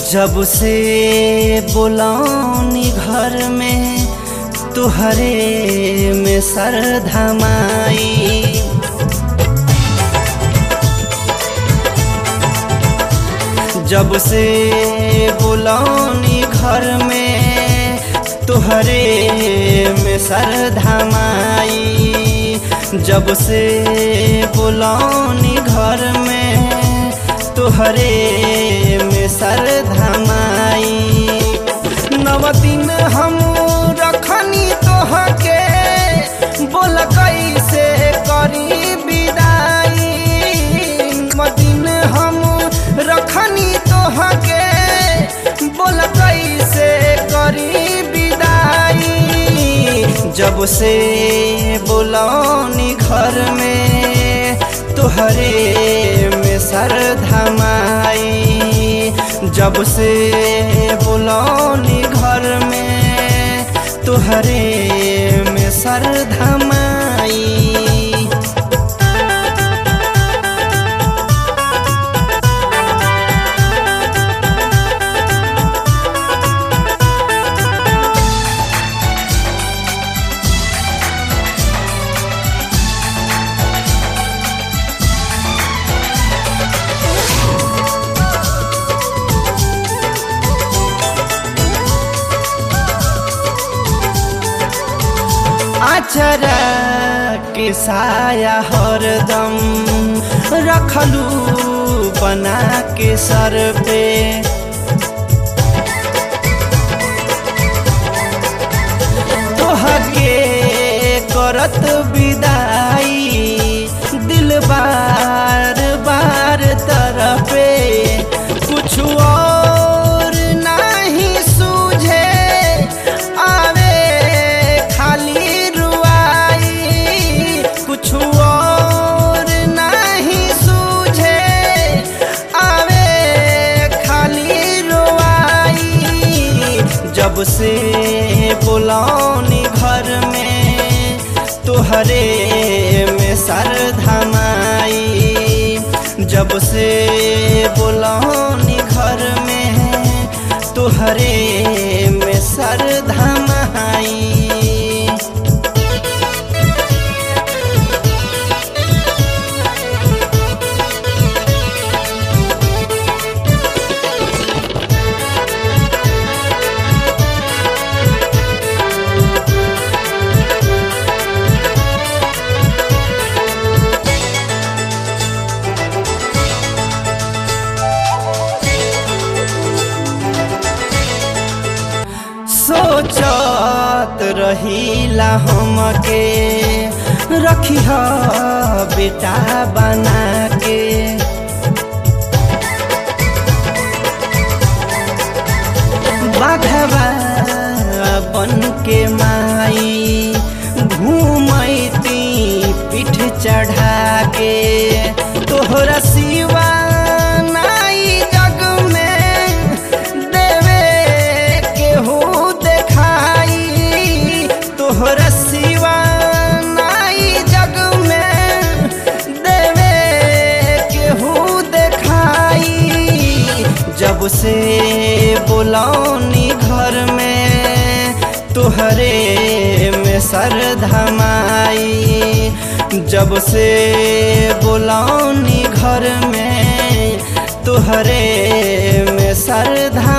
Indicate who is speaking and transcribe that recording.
Speaker 1: जब से बुलानी घर में तुहरे में श्रद्धा माई। जब से बुलानी घर में तुहरे में श्रद्धा माई। जब से बुलानी घर में तुहरे में श्रद्धा माई। नव दिन हम रखनी तोहके बोल कैसे करी विदाई। नव दिन हम रखनी तोहके बोल कैसे करी विदाई। जब से बुलानी घर में तुहरे में श्रद्धा माई। जब से बुलानी घर में तुहरे में श्रद्धा माई। आचरा के साया हरदम रखलू बना के सर पे। तोहके करत विदाई दिल बार बार तरफे। कुछ और नहीं सूझे आवे खाली रुआई। कुछ और नहीं सूझे आवे खाली रुआई। जब से बुलानी घर में तुहरे में श्रद्धा माई। जब से बुलानी घर में तुहरे में श्रद्धा माई। सोचत रहीला हमके रखिह बेटा बना के। बाघवा बन के माई घूमती पीठ चढ़ा के। तोहरा सिवा नाई जग में देवे केहू देखाई। तोहरा सिवा नाई जग में देवे केहू देखाई। जब से बुलानी घर में तुहरे में श्रद्धा माई। जब से बुलानी घर में तुहरे में श्रद्धा